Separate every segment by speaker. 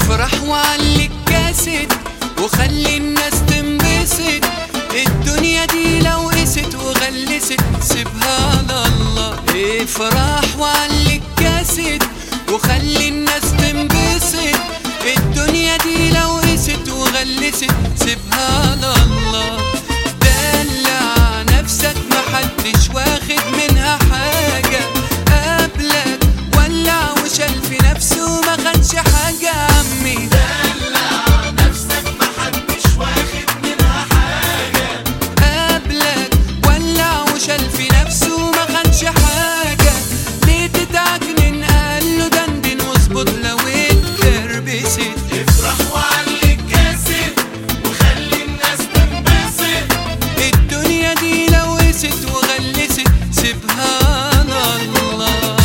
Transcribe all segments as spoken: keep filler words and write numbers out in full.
Speaker 1: افرح وعلي الكاسد وخلي الناس تنبسط. الدنيا دي لو قست وغلست سيبها لله. افرح وعلي الكاسد وخلي الناس تنبسط. الدنيا دي لو قست وغلست سيبها لله. دلع نفسك محدش واخد منها حاجة قبلك، ولع وشال في نفسه ما خدش حاجة. عمي
Speaker 2: دلع نفسك محدش واخد منها حاجة
Speaker 1: قبلك، ولع وشال في نفسه ما خدش حاجة. ليه تتعجنن؟ قاله دندن واظبط لو اتكربست.
Speaker 2: افرح وعلي الكاسد وخلي الناس تنبسط.
Speaker 1: الدنيا دي لو قست وغلست سيبها لله.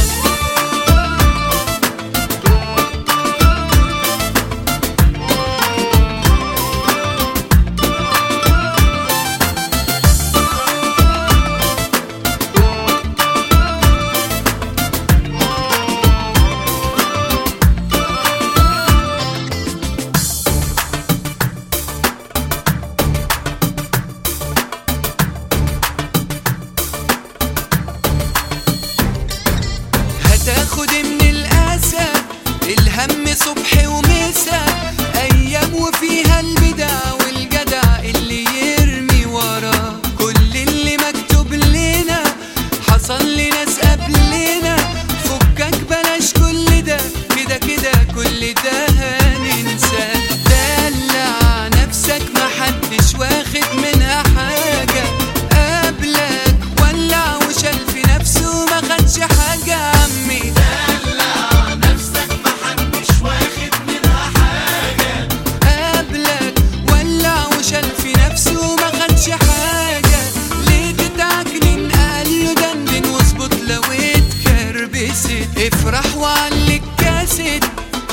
Speaker 1: هتاخد من الأسى الهم صبح ومسا، أيام وفيها البدع والجدع اللي يرمي وراه. كل اللي مكتوب لنا حصل لناس قبلنا، فكك بلاش كل ده، كده كده كل ده هننساه. دلع نفسك محدش واخد منها حاجة قبلك، ولع وشال في نفسه ما خدش حاجة. عمي
Speaker 2: دلع نفسك محدش واخد منها حاجة
Speaker 1: قبلك، ولع وشال في نفسه ما خدش حاجة. ليه تتعجنن؟ قاله دندن واظبط لو اتكربست. افرح وعلي الكاسد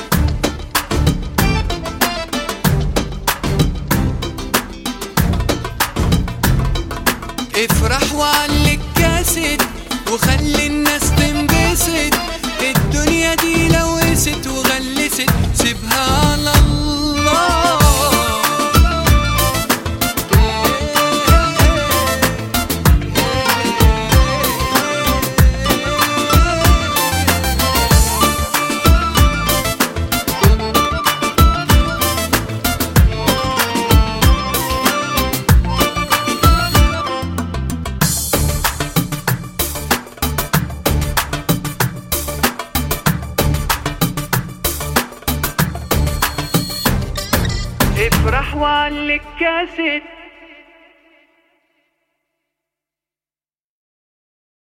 Speaker 1: افرح وعلي الكاسد وخلي الناس تنبسط. الدنيا دي لو قست وغلست سيبها لله. افرح وعلي الكاسد